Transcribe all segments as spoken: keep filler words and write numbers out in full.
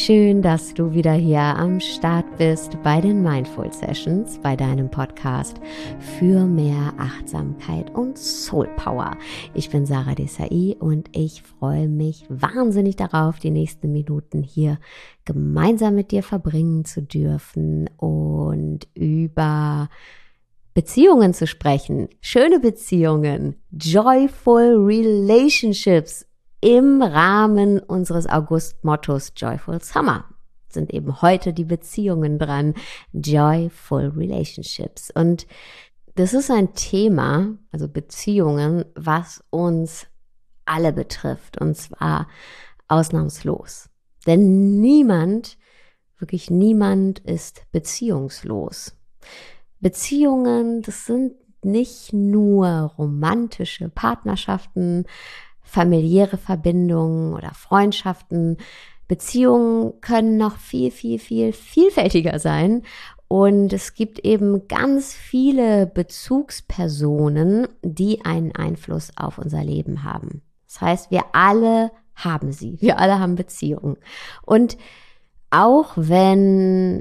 schön, dass du wieder hier am Start bist bei den Mindful Sessions, bei deinem Podcast für mehr Achtsamkeit und Soul Power. Ich bin Sarah Desai und ich freue mich wahnsinnig darauf, die nächsten Minuten hier gemeinsam mit dir verbringen zu dürfen und über Beziehungen zu sprechen, schöne Beziehungen, joyful relationships. Im Rahmen unseres August-Mottos Joyful Summer sind eben heute die Beziehungen dran, Joyful Relationships. Und das ist ein Thema, also Beziehungen, was uns alle betrifft, und zwar ausnahmslos. Denn niemand, wirklich niemand ist beziehungslos. Beziehungen, das sind nicht nur romantische Partnerschaften, familiäre Verbindungen oder Freundschaften. Beziehungen können noch viel, viel, viel vielfältiger sein. Und es gibt eben ganz viele Bezugspersonen, die einen Einfluss auf unser Leben haben. Das heißt, wir alle haben sie. Wir alle haben Beziehungen. Und auch wenn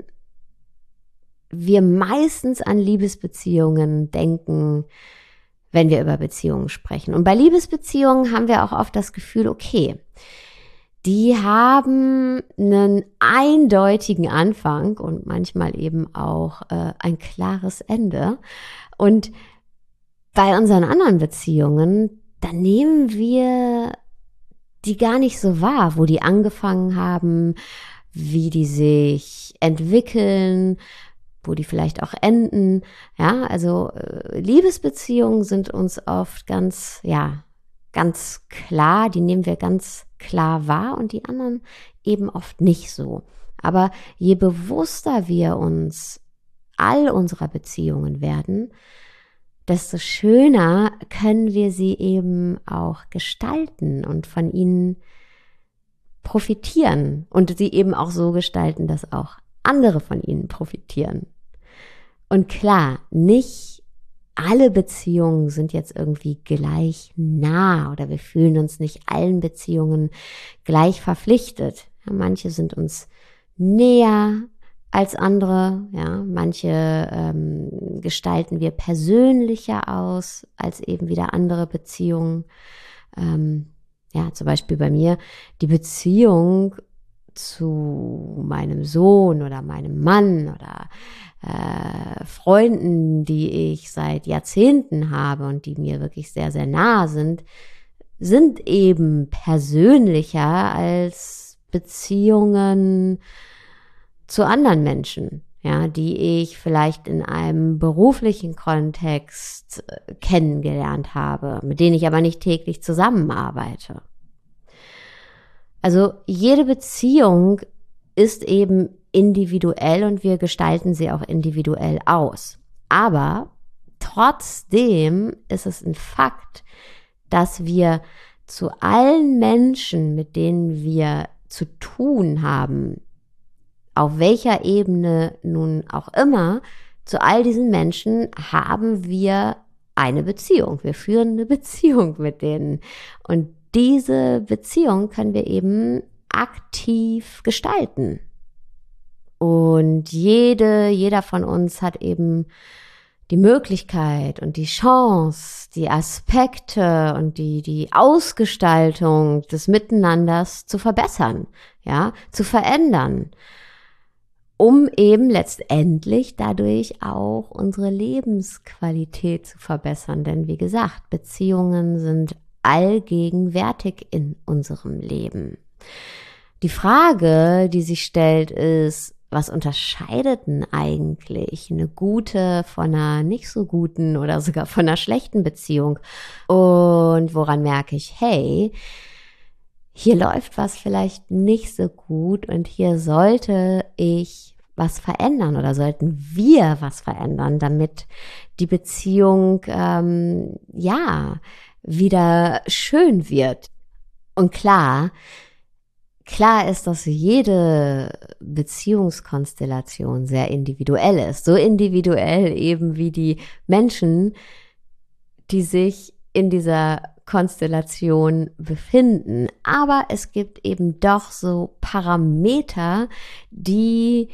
wir meistens an Liebesbeziehungen denken, wenn wir über Beziehungen sprechen. Und bei Liebesbeziehungen haben wir auch oft das Gefühl, okay, die haben einen eindeutigen Anfang und manchmal eben auch äh, ein klares Ende. Und bei unseren anderen Beziehungen, da nehmen wir die gar nicht so wahr, wo die angefangen haben, wie die sich entwickeln, wo die vielleicht auch enden. Ja, also äh, Liebesbeziehungen sind uns oft ganz, ja, ganz klar, die nehmen wir ganz klar wahr und die anderen eben oft nicht so. Aber je bewusster wir uns all unserer Beziehungen werden, desto schöner können wir sie eben auch gestalten und von ihnen profitieren und sie eben auch so gestalten, dass auch andere von ihnen profitieren. Und klar, nicht alle Beziehungen sind jetzt irgendwie gleich nah oder wir fühlen uns nicht allen Beziehungen gleich verpflichtet. Ja, manche sind uns näher als andere, ja, manche ähm, gestalten wir persönlicher aus als eben wieder andere Beziehungen. Ähm, ja, zum Beispiel bei mir die Beziehung zu meinem Sohn oder meinem Mann oder äh, Freunden, die ich seit Jahrzehnten habe und die mir wirklich sehr, sehr nahe sind, sind eben persönlicher als Beziehungen zu anderen Menschen, ja, die ich vielleicht in einem beruflichen Kontext äh, kennengelernt habe, mit denen ich aber nicht täglich zusammenarbeite. Also jede Beziehung ist eben individuell und wir gestalten sie auch individuell aus. Aber trotzdem ist es ein Fakt, dass wir zu allen Menschen, mit denen wir zu tun haben, auf welcher Ebene nun auch immer, zu all diesen Menschen haben wir eine Beziehung. Wir führen eine Beziehung mit denen. Und diese Beziehung können wir eben aktiv gestalten. Und jede, jeder von uns hat eben die Möglichkeit und die Chance, die Aspekte und die, die Ausgestaltung des Miteinanders zu verbessern, ja, zu verändern, um eben letztendlich dadurch auch unsere Lebensqualität zu verbessern. Denn wie gesagt, Beziehungen sind allgegenwärtig in unserem Leben. Die Frage, die sich stellt, ist, was unterscheidet denn eigentlich eine gute von einer nicht so guten oder sogar von einer schlechten Beziehung? Und woran merke ich, hey, hier läuft was vielleicht nicht so gut und hier sollte ich was verändern oder sollten wir was verändern, damit die Beziehung, ähm, ja, wieder schön wird. Und klar, klar ist, dass jede Beziehungskonstellation sehr individuell ist. So individuell eben wie die Menschen, die sich in dieser Konstellation befinden. Aber es gibt eben doch so Parameter, die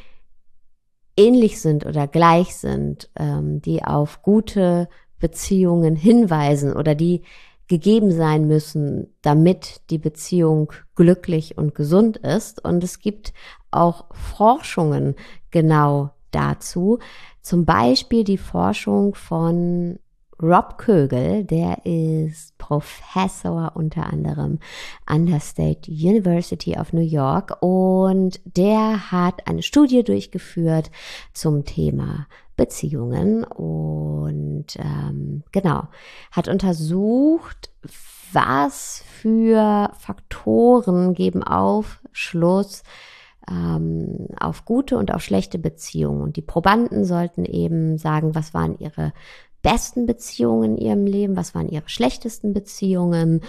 ähnlich sind oder gleich sind, ähm, die auf gute Beziehungen hinweisen oder die gegeben sein müssen, damit die Beziehung glücklich und gesund ist. Und es gibt auch Forschungen genau dazu. Zum Beispiel die Forschung von Rob Kögel, der ist Professor unter anderem an der State University of New York und der hat eine Studie durchgeführt zum Thema Beziehungen und ähm, genau, hat untersucht, was für Faktoren geben Aufschluss ähm, auf gute und auf schlechte Beziehungen. Und die Probanden sollten eben sagen, was waren ihre besten Beziehungen in ihrem Leben, was waren ihre schlechtesten Beziehungen,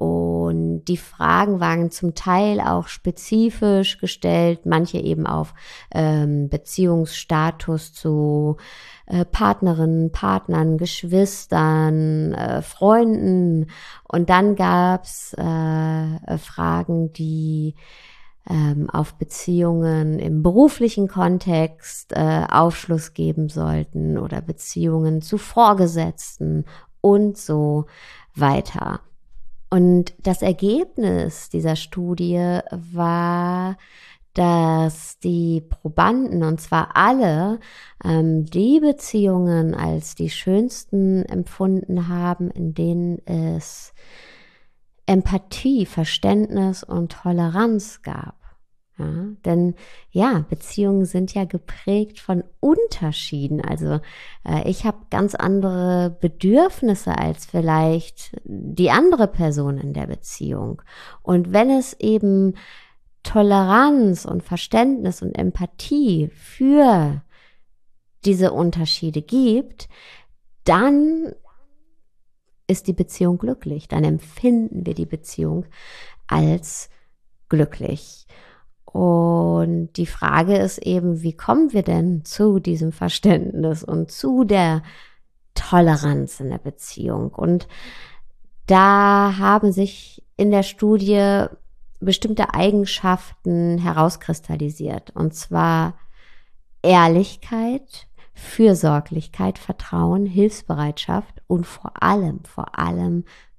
und die Fragen waren zum Teil auch spezifisch gestellt, manche eben auf ähm, Beziehungsstatus zu äh, Partnerinnen, Partnern, Geschwistern, äh, Freunden, und dann gab's äh, Fragen, die Ähm, auf Beziehungen im beruflichen Kontext äh, Aufschluss geben sollten oder Beziehungen zu Vorgesetzten und so weiter. Und das Ergebnis dieser Studie war, dass die Probanden, und zwar alle, ähm, die Beziehungen als die schönsten empfunden haben, in denen es Empathie, Verständnis und Toleranz gab. Ja, denn ja, Beziehungen sind ja geprägt von Unterschieden. Also äh, ich habe ganz andere Bedürfnisse als vielleicht die andere Person in der Beziehung. Und wenn es eben Toleranz und Verständnis und Empathie für diese Unterschiede gibt, dann ist die Beziehung glücklich. Dann empfinden wir die Beziehung als glücklich. Und die Frage ist eben, wie kommen wir denn zu diesem Verständnis und zu der Toleranz in der Beziehung? Und da haben sich in der Studie bestimmte Eigenschaften herauskristallisiert. Und zwar Ehrlichkeit, Fürsorglichkeit, Vertrauen, Hilfsbereitschaft und vor allem, vor allem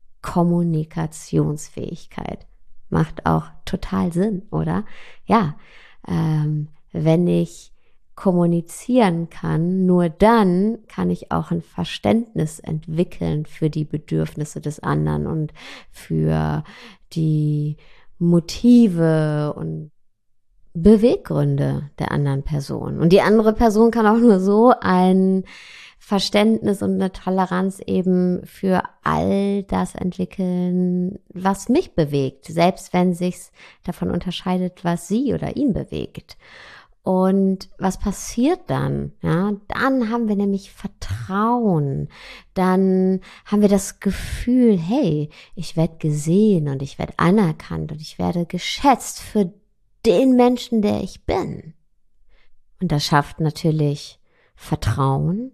Kommunikationsfähigkeit. Macht auch total Sinn, oder? Ja, ähm, wenn ich kommunizieren kann, nur dann kann ich auch ein Verständnis entwickeln für die Bedürfnisse des anderen und für die Motive und Beweggründe der anderen Person. Und die andere Person kann auch nur so ein Verständnis und eine Toleranz eben für all das entwickeln, was mich bewegt, selbst wenn sich's davon unterscheidet, was sie oder ihn bewegt. Und was passiert dann? Ja, dann haben wir nämlich Vertrauen. Dann haben wir das Gefühl, hey, ich werde gesehen und ich werde anerkannt und ich werde geschätzt für den Menschen, der ich bin. Und das schafft natürlich Vertrauen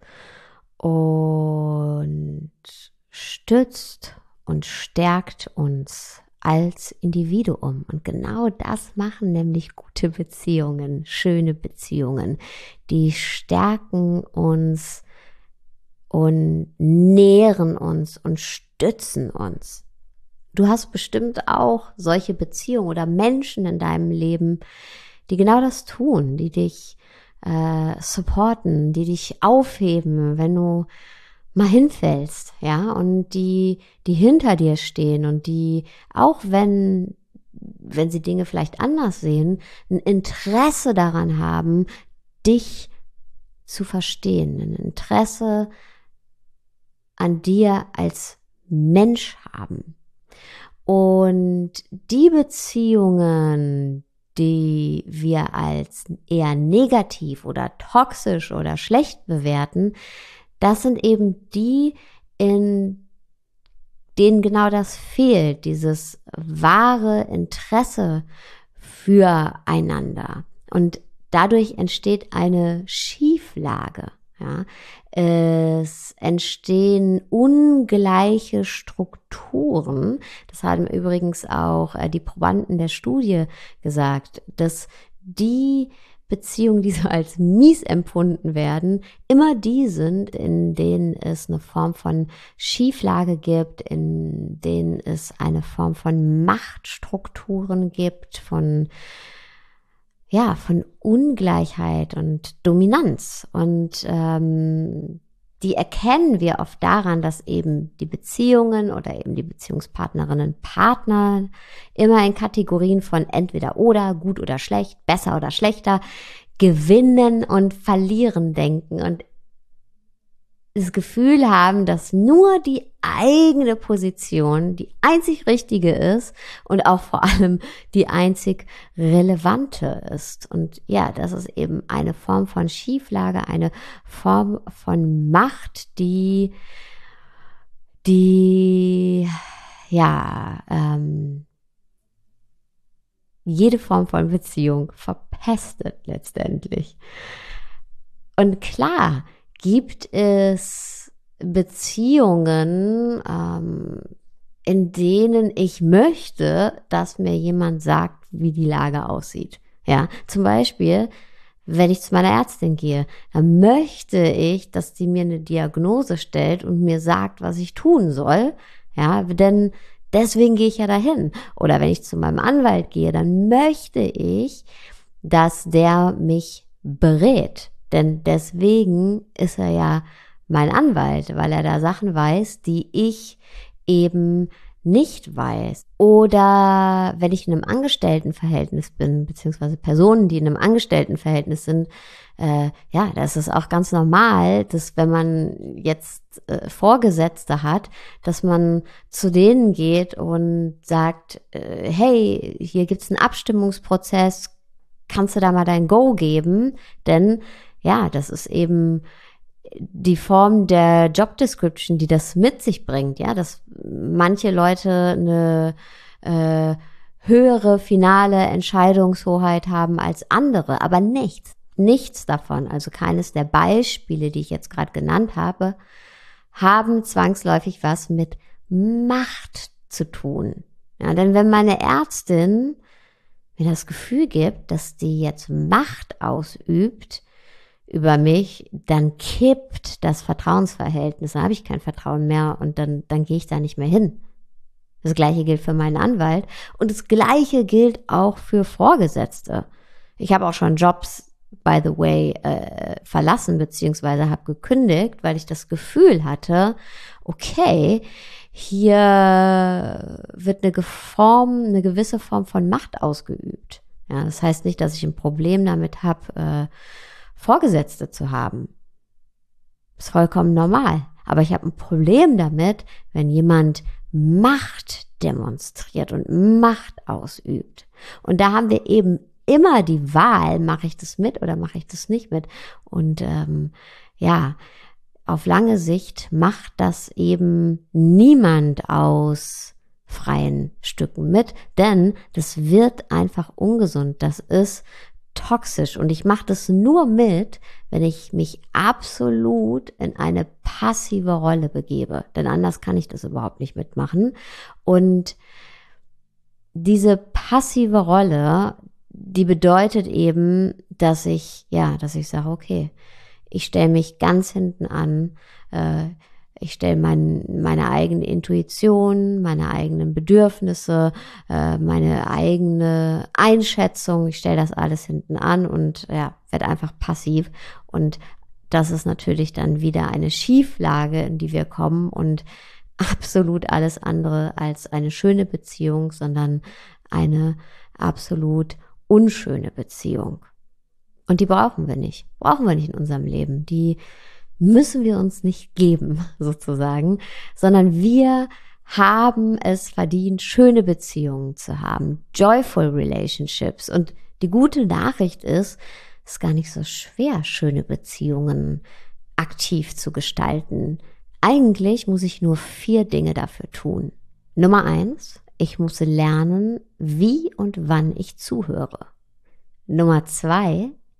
und stützt und stärkt uns als Individuum. Und genau das machen nämlich gute Beziehungen, schöne Beziehungen. Die stärken uns und nähren uns und stützen uns. Du hast bestimmt auch solche Beziehungen oder Menschen in deinem Leben, die genau das tun, die dich äh, supporten, die dich aufheben, wenn du mal hinfällst, ja, und die, die hinter dir stehen und die, auch wenn, wenn sie Dinge vielleicht anders sehen, ein Interesse daran haben, dich zu verstehen, ein Interesse an dir als Mensch haben. Und die Beziehungen, die wir als eher negativ oder toxisch oder schlecht bewerten, das sind eben die, in denen genau das fehlt, dieses wahre Interesse füreinander. Und dadurch entsteht eine Schieflage. Ja, es entstehen ungleiche Strukturen. Das haben übrigens auch die Probanden der Studie gesagt, dass die Beziehungen, die so als mies empfunden werden, immer die sind, in denen es eine Form von Schieflage gibt, in denen es eine Form von Machtstrukturen gibt, von ja, von Ungleichheit und Dominanz. Und ähm, die erkennen wir oft daran, dass eben die Beziehungen oder eben die Beziehungspartnerinnen, Partner immer in Kategorien von entweder oder, gut oder schlecht, besser oder schlechter, gewinnen und verlieren denken und das Gefühl haben, dass nur die eigene Position die einzig richtige ist und auch vor allem die einzig relevante ist. Und ja, das ist eben eine Form von Schieflage, eine Form von Macht, die, die, ja, ähm, jede Form von Beziehung verpestet letztendlich. Und klar, gibt es Beziehungen, ähm, in denen ich möchte, dass mir jemand sagt, wie die Lage aussieht. Ja, zum Beispiel, wenn ich zu meiner Ärztin gehe, dann möchte ich, dass die mir eine Diagnose stellt und mir sagt, was ich tun soll. Ja, denn deswegen gehe ich ja dahin. Oder wenn ich zu meinem Anwalt gehe, dann möchte ich, dass der mich berät. Denn deswegen ist er ja mein Anwalt, weil er da Sachen weiß, die ich eben nicht weiß. Oder wenn ich in einem Angestelltenverhältnis bin, beziehungsweise Personen, die in einem Angestelltenverhältnis sind, äh, ja, das ist auch ganz normal, dass wenn man jetzt äh, Vorgesetzte hat, dass man zu denen geht und sagt, äh, hey, hier gibt's einen Abstimmungsprozess, kannst du da mal dein Go geben? Denn ja, das ist eben die Form der Job Description, die das mit sich bringt, ja, dass manche Leute eine äh, höhere finale Entscheidungshoheit haben als andere, aber nichts, nichts davon, also keines der Beispiele, die ich jetzt gerade genannt habe, haben zwangsläufig was mit Macht zu tun. Ja, denn wenn meine Ärztin mir das Gefühl gibt, dass die jetzt Macht ausübt über mich, dann kippt das Vertrauensverhältnis, dann habe ich kein Vertrauen mehr und dann, dann gehe ich da nicht mehr hin. Das Gleiche gilt für meinen Anwalt und das Gleiche gilt auch für Vorgesetzte. Ich habe auch schon Jobs, by the way, äh, verlassen beziehungsweise habe gekündigt, weil ich das Gefühl hatte, okay, hier wird eine Form, eine gewisse Form von Macht ausgeübt. Ja, das heißt nicht, dass ich ein Problem damit habe, äh, Vorgesetzte zu haben. Ist vollkommen normal. Aber ich habe ein Problem damit, wenn jemand Macht demonstriert und Macht ausübt. Und da haben wir eben immer die Wahl, mache ich das mit oder mache ich das nicht mit. Und ähm, ja, auf lange Sicht macht das eben niemand aus freien Stücken mit, denn das wird einfach ungesund. Das ist toxisch und ich mache das nur mit, wenn ich mich absolut in eine passive Rolle begebe, denn anders kann ich das überhaupt nicht mitmachen. Und diese passive Rolle, die bedeutet eben, dass ich, ja, dass ich sage, okay, ich stelle mich ganz hinten an, äh, ich stelle mein, meine eigene Intuition, meine eigenen Bedürfnisse, äh, meine eigene Einschätzung, ich stelle das alles hinten an und ja, werde einfach passiv. Und das ist natürlich dann wieder eine Schieflage, in die wir kommen und absolut alles andere als eine schöne Beziehung, sondern eine absolut unschöne Beziehung. Und die brauchen wir nicht, brauchen wir nicht in unserem Leben. Die müssen wir uns nicht geben, sozusagen, sondern wir haben es verdient, schöne Beziehungen zu haben, joyful relationships. Und die gute Nachricht ist, es ist gar nicht so schwer, schöne Beziehungen aktiv zu gestalten. Eigentlich muss ich nur vier Dinge dafür tun. Nummer eins, ich muss lernen, wie und wann ich zuhöre. Nummer zwei,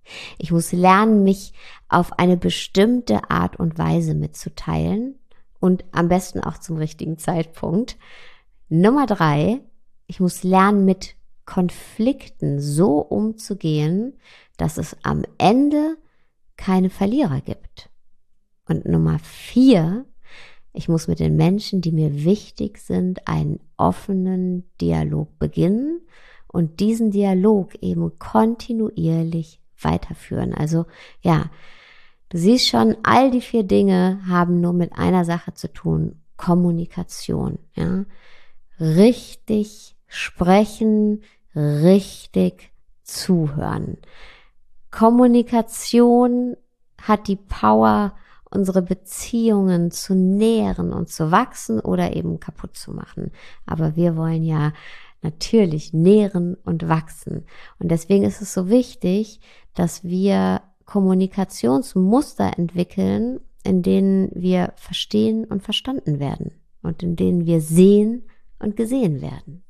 Ich muss lernen, mich auf eine bestimmte Art und Weise mitzuteilen und am besten auch zum richtigen Zeitpunkt. Nummer drei, ich muss lernen, mit Konflikten so umzugehen, dass es am Ende keine Verlierer gibt. Und Nummer vier, ich muss mit den Menschen, die mir wichtig sind, einen offenen Dialog beginnen und diesen Dialog eben kontinuierlich weiterführen. Also ja, du siehst schon, all die vier Dinge haben nur mit einer Sache zu tun: Kommunikation. Ja, richtig sprechen, richtig zuhören. Kommunikation hat die Power, unsere Beziehungen zu nähren und zu wachsen oder eben kaputt zu machen. Aber wir wollen ja natürlich nähren und wachsen. Und deswegen ist es so wichtig, dass wir Kommunikationsmuster entwickeln, in denen wir verstehen und verstanden werden und in denen wir sehen und gesehen werden.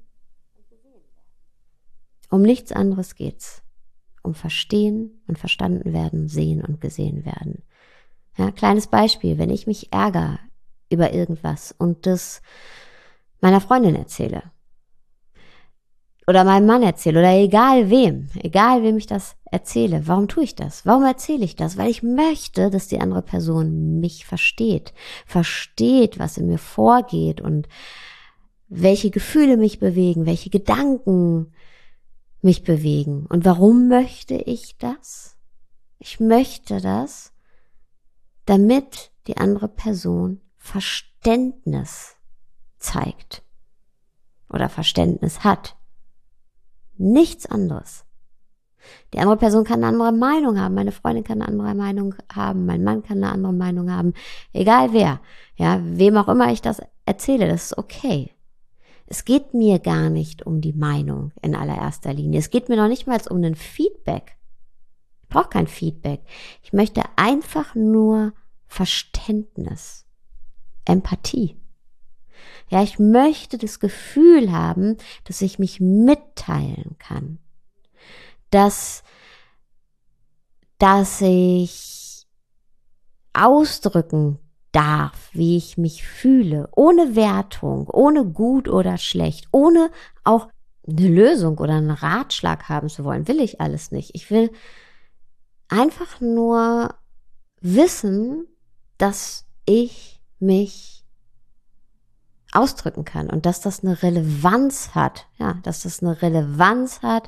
Um nichts anderes geht's. Um verstehen und verstanden werden, sehen und gesehen werden. Ja, kleines Beispiel, wenn ich mich ärgere über irgendwas und das meiner Freundin erzähle oder meinem Mann erzähle oder egal wem, egal wem ich das erzähle, warum tue ich das? Warum erzähle ich das? Weil ich möchte, dass die andere Person mich versteht, versteht, was in mir vorgeht und welche Gefühle mich bewegen, welche Gedanken mich bewegen. Und warum möchte ich das? Ich möchte das, damit die andere Person Verständnis zeigt oder Verständnis hat. Nichts anderes. Die andere Person kann eine andere Meinung haben, meine Freundin kann eine andere Meinung haben, mein Mann kann eine andere Meinung haben, egal wer, ja, wem auch immer ich das erzähle, das ist okay. Es geht mir gar nicht um die Meinung in allererster Linie. Es geht mir noch nicht mal um ein Feedback. Ich brauche kein Feedback. Ich möchte einfach nur Verständnis, Empathie. Ja, ich möchte das Gefühl haben, dass ich mich mitteilen kann. Dass, dass ich ausdrücken darf, wie ich mich fühle, ohne Wertung, ohne gut oder schlecht, ohne auch eine Lösung oder einen Ratschlag haben zu wollen, will ich alles nicht. Ich will einfach nur wissen, dass ich mich ausdrücken kann und dass das eine Relevanz hat, ja, dass das eine Relevanz hat,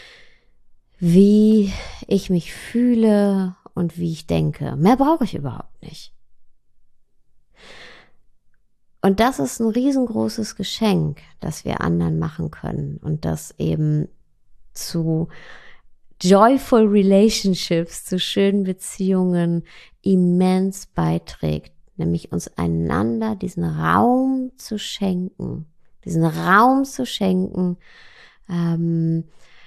wie ich mich fühle und wie ich denke. Mehr brauche ich überhaupt nicht. Und das ist ein riesengroßes Geschenk, das wir anderen machen können und das eben zu joyful relationships, zu schönen Beziehungen immens beiträgt, nämlich uns einander diesen Raum zu schenken, diesen Raum zu schenken, ähm,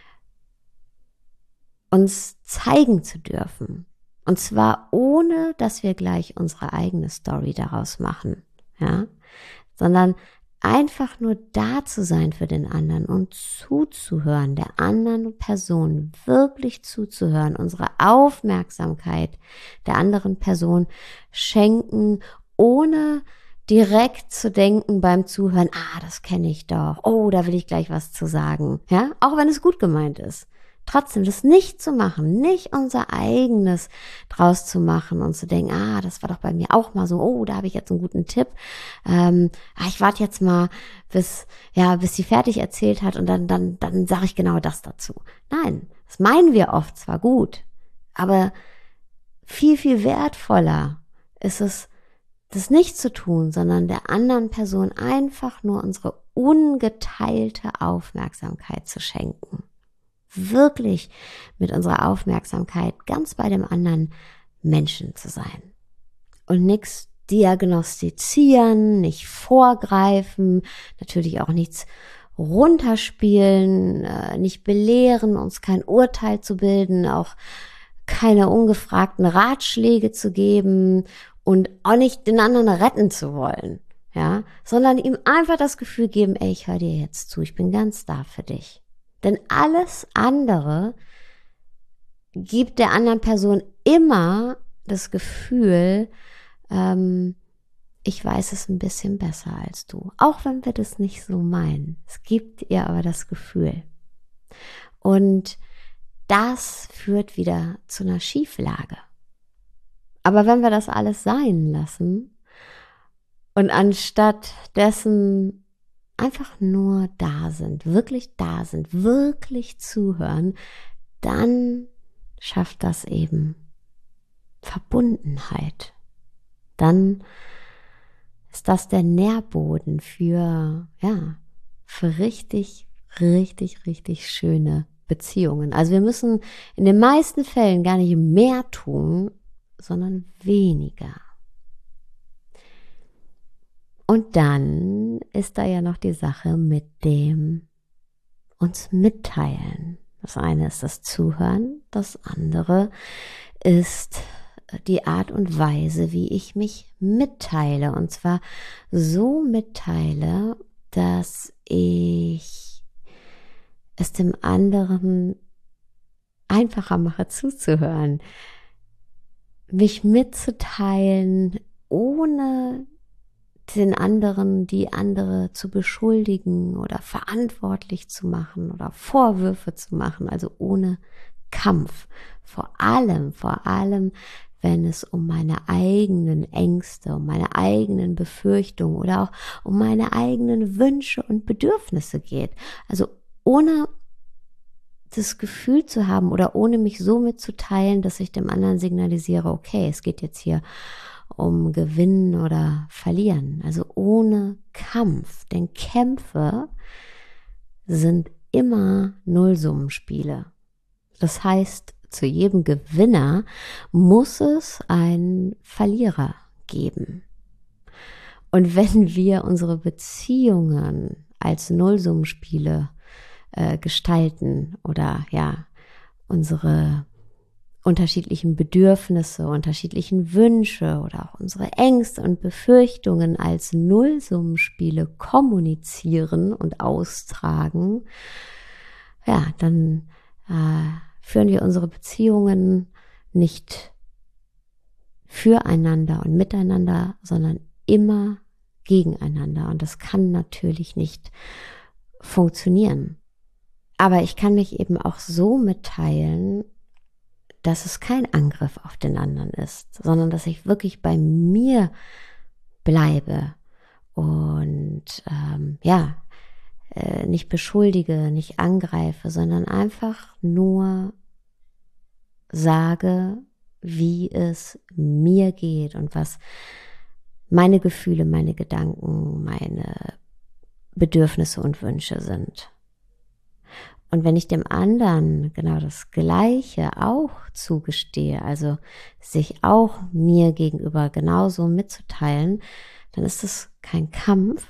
uns zeigen zu dürfen. Und zwar ohne, dass wir gleich unsere eigene Story daraus machen. Ja, sondern einfach nur da zu sein für den anderen und zuzuhören, der anderen Person wirklich zuzuhören, unsere Aufmerksamkeit der anderen Person schenken, ohne direkt zu denken beim Zuhören, ah, das kenne ich doch, oh, da will ich gleich was zu sagen, ja, auch wenn es gut gemeint ist. Trotzdem das nicht zu machen, nicht unser eigenes draus zu machen und zu denken, ah, das war doch bei mir auch mal so, oh, da habe ich jetzt einen guten Tipp. Ähm, ah, ich warte jetzt mal, bis ja, bis sie fertig erzählt hat und dann dann dann sage ich genau das dazu. Nein, das meinen wir oft zwar gut, aber viel viel wertvoller ist es, das nicht zu tun, sondern der anderen Person einfach nur unsere ungeteilte Aufmerksamkeit zu schenken. Wirklich mit unserer Aufmerksamkeit ganz bei dem anderen Menschen zu sein. Und nichts diagnostizieren, nicht vorgreifen, natürlich auch nichts runterspielen, nicht belehren, uns kein Urteil zu bilden, auch keine ungefragten Ratschläge zu geben und auch nicht den anderen retten zu wollen, ja, sondern ihm einfach das Gefühl geben, ey, ich höre dir jetzt zu, ich bin ganz da für dich. Denn alles andere gibt der anderen Person immer das Gefühl, ähm, ich weiß es ein bisschen besser als du. Auch wenn wir das nicht so meinen. Es gibt ihr aber das Gefühl. Und das führt wieder zu einer Schieflage. Aber wenn wir das alles sein lassen und anstatt dessen einfach nur da sind, wirklich da sind, wirklich zuhören, dann schafft das eben Verbundenheit. Dann ist das der Nährboden für, ja, für richtig, richtig, richtig schöne Beziehungen. Also wir müssen in den meisten Fällen gar nicht mehr tun, sondern weniger. Und dann ist da ja noch die Sache mit dem uns mitteilen. Das eine ist das Zuhören, das andere ist die Art und Weise, wie ich mich mitteile. Und zwar so mitteile, dass ich es dem anderen einfacher mache zuzuhören. Mich mitzuteilen, ohne den anderen, die andere zu beschuldigen oder verantwortlich zu machen oder Vorwürfe zu machen, also ohne Kampf. Vor allem, vor allem, wenn es um meine eigenen Ängste, um meine eigenen Befürchtungen oder auch um meine eigenen Wünsche und Bedürfnisse geht. Also ohne das Gefühl zu haben oder ohne mich so mitzuteilen, dass ich dem anderen signalisiere, okay, es geht jetzt hier um Gewinnen oder Verlieren. Also ohne Kampf. Denn Kämpfe sind immer Nullsummenspiele. Das heißt, zu jedem Gewinner muss es einen Verlierer geben. Und wenn wir unsere Beziehungen als Nullsummenspiele äh, gestalten oder ja, unsere unterschiedlichen Bedürfnisse, unterschiedlichen Wünsche oder auch unsere Ängste und Befürchtungen als Nullsummenspiele kommunizieren und austragen, ja, dann äh, führen wir unsere Beziehungen nicht füreinander und miteinander, sondern immer gegeneinander. Und das kann natürlich nicht funktionieren. Aber ich kann mich eben auch so mitteilen, dass es kein Angriff auf den anderen ist, sondern dass ich wirklich bei mir bleibe und ähm, ja, äh, nicht beschuldige, nicht angreife, sondern einfach nur sage, wie es mir geht und was meine Gefühle, meine Gedanken, meine Bedürfnisse und Wünsche sind. Und wenn ich dem anderen genau das Gleiche auch zugestehe, also sich auch mir gegenüber genauso mitzuteilen, dann ist es kein Kampf,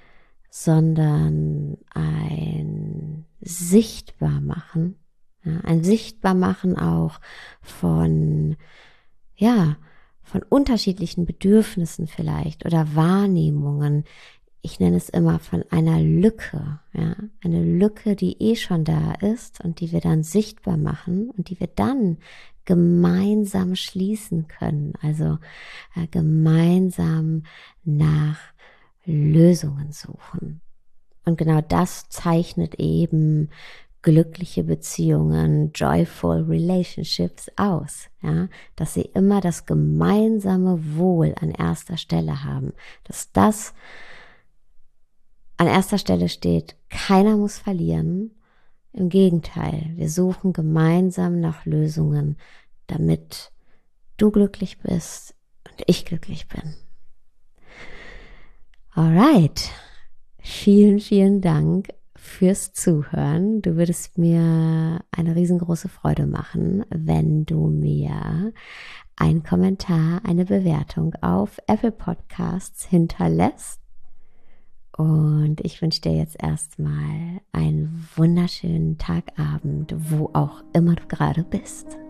sondern ein Sichtbarmachen, ja, ein Sichtbarmachen auch von, ja, von unterschiedlichen Bedürfnissen vielleicht oder Wahrnehmungen. Ich nenne es immer von einer Lücke, ja, eine Lücke, die eh schon da ist und die wir dann sichtbar machen und die wir dann gemeinsam schließen können, also äh, gemeinsam nach Lösungen suchen. Und genau das zeichnet eben glückliche Beziehungen, joyful relationships aus, ja, dass sie immer das gemeinsame Wohl an erster Stelle haben, dass das an erster Stelle steht, keiner muss verlieren. Im Gegenteil, wir suchen gemeinsam nach Lösungen, damit du glücklich bist und ich glücklich bin. Alright, vielen, vielen Dank fürs Zuhören. Du würdest mir eine riesengroße Freude machen, wenn du mir einen Kommentar, eine Bewertung auf Apple Podcasts hinterlässt. Und ich wünsche dir jetzt erstmal einen wunderschönen Tagabend, wo auch immer du gerade bist.